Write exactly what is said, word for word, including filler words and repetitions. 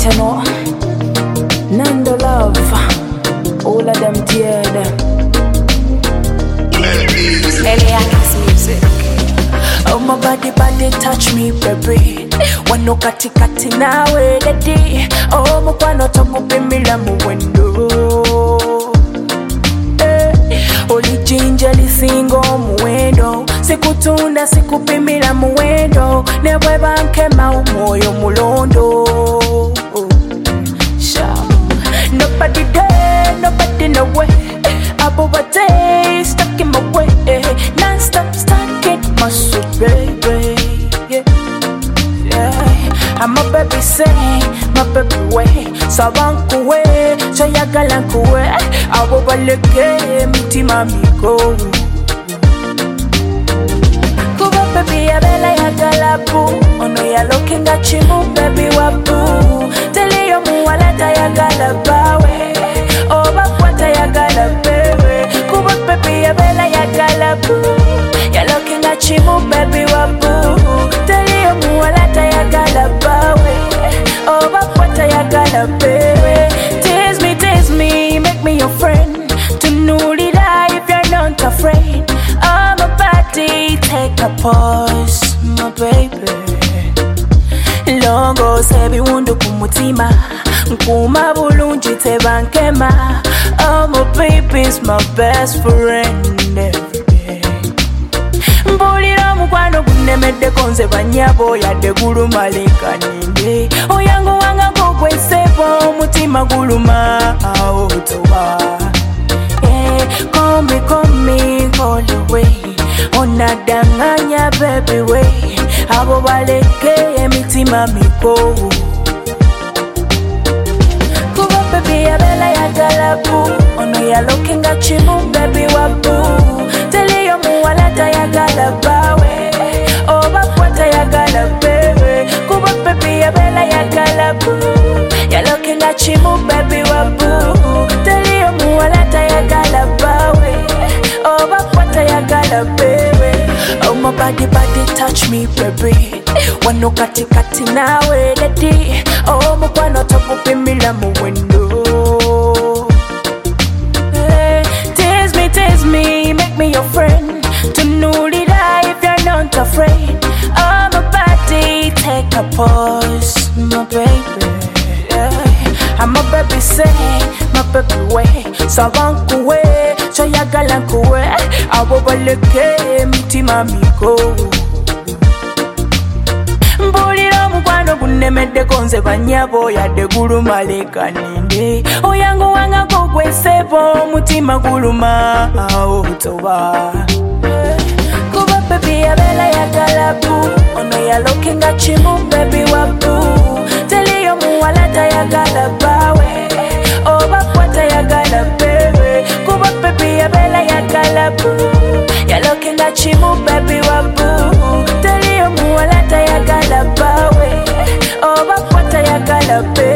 right, you know. Nando love, all of them dead. Eliakis music. Oh my body, body touch me, baby. Wano kati kati nawe lady. Oh mukwano tokupimila muwendo. Eh, oli jinja lisingo muwendo. Sikutunda sikupimila muwendo. Nebwe bankema umoyo mulondo. Nobody there, nobody no way. Above a day, stuck in my way. Non-stop, stuck in my soul, baby. Yeah, yeah. I'm a baby, say, my baby way. Sabanku way, so ya galanku way. Above a leke, miti mami go. Kuba baby, ya bela ya galabu. Ono ya looking at you, baby wabu. Tell you muwalata ya galabawe. Oh, bakwata ya galabewe. Kuba baby ya bela ya galabu. Ya looking at you, baby wabu. Tell you muwalata ya galabawe. Oh, bakwata ya galabewe. Tease me, tease me, make me your friend. To know that if you're not afraid. I'm a party, take a pause, my baby. Longo sebi wundu kumutima. Nkuma bulungi tebankema. Oh my baby's my best friend every day. Mbulira mukwano gunemedde konze banyabo yadde guluma leka ninde. Oyango wanga gogwesebo mutima guluma awo toba. Yeah, call me, call me all the way. Onadanganya baby way. Abo baleke emitima miko. Kuba baby ya bela ya galabu. Ono ya looking at you baby wabu. Tell you muwalata ya galabawe. Oh bakwata ya galabewe. Kuba baby ya bela ya galabu. Ya looking at you baby wabu. Tell you muwalata ya galabawe. Oh bakwata ya galabewe. Oh my body body touch me baby. Wano kati kati nawe lady. Oh mukwano tokupimila muwendo. Hey, tease me, tease me, make me your friend. To know that if you're not afraid. Oh my body take a pause, my baby. Yeah, I'm a baby say, my baby way. Sabanku way, so ya galanku way. Abo baleke mitima miko. Mbulira mukwano gunemedde konze banyabo yadde guluma leka ninde. Oyango wanga gogwesebo mutima guluma awo toba. Kuba baby ya bela ya galabu. Ono ya looking at you baby wabu. Tell you muwalata ya galabawe. Oh bakwata ya galabewe. Kuba baby ya bela ya galabu. Ya looking at you baby wabu. Tell you muwalata ya galabawe. Oh bakwata ya galabewe.